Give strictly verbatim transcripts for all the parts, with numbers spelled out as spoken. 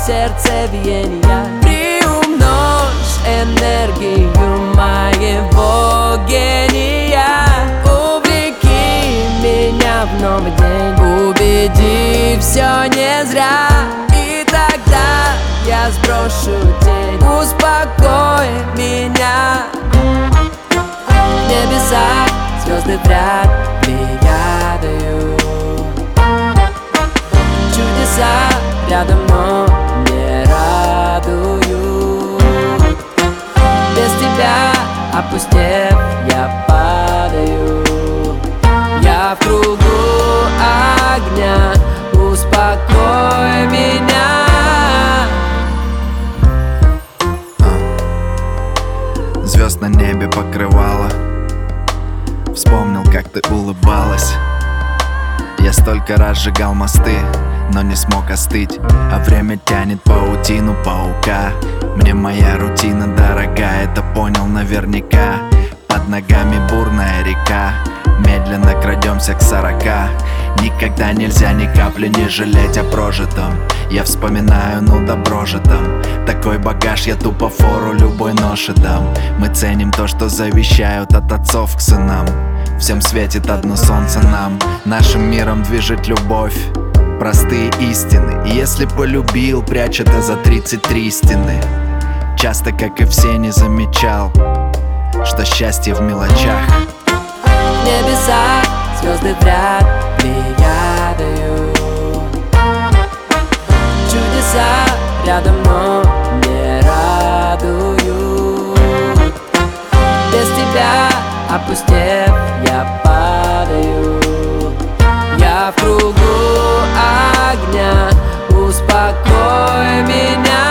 сердцебиения. Приумножь энергию моего гения. Увлеки меня в новый день, убеди, все не зря. И тогда я сброшу тень, успокой меня. В небесах звезды вряд ли я даю. Чудеса рядом, но не радуют. Без тебя, опустев, я падаю. Я в кругу огня, успокой меня. Звезд на небе покрывало. Вспомнил, как ты улыбалась. Я столько раз сжигал мосты, но не смог остыть. А время тянет паутину паука. Мне моя рутина дорога, это понял наверняка. Под ногами бурная река, медленно крадемся к сорока. Никогда нельзя ни капли не жалеть о прожитом. Я вспоминаю, ну добро же там. Такой багаж, я тупо фору любой ноше дам. Мы ценим то, что завещают от отцов к сынам. Всем светит одно солнце нам. Нашим миром движет любовь, простые истины. И если полюбил, прячь это за тридцать три стены. Часто, как и все, не замечал, что счастье в мелочах. В небесах звезды вряд ли я даю. Чудеса рядом, но не радуют. Без тебя, опустев, я падаю. Я в кругу огня, успокой меня.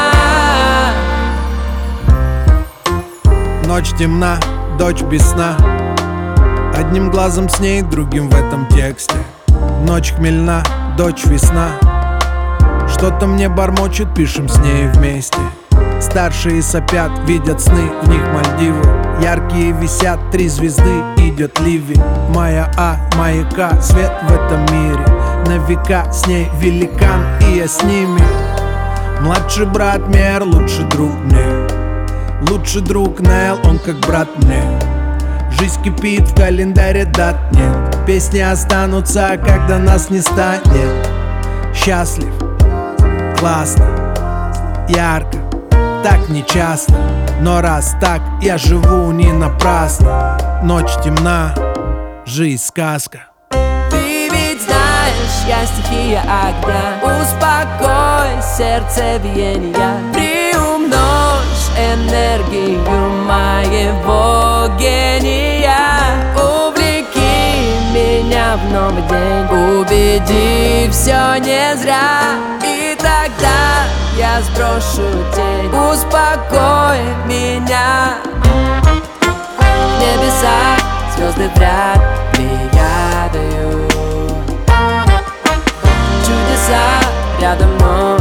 Ночь темна, дочь без сна. Одним глазом с ней, другим в этом тексте. Ночь хмельна, дочь весна. Что-то мне бормочет, пишем с ней вместе. Старшие сопят, видят сны, в них Мальдивы. Яркие висят, три звезды, идет ливень. Моя А, маяка, свет в этом мире. На века с ней великан, и я с ними. Младший брат Мер, лучший друг мне. Лучший друг Нел, он как брат мне. Жизнь кипит, в календаре дат нет. Песни останутся, когда нас не станет. Счастлив, классно, ярко, так нечасто. Но раз так, я живу не напрасно. Ночь темна, жизнь сказка. Ты ведь знаешь, я стихия огня. Успокой сердцебиения. Приумножь энергию моего гения. Увлеки меня в новый день, убеди, все не зря. И тогда я сброшу тень, успокой меня. В небесах звезды вряд ли я даю. Чудеса рядом, но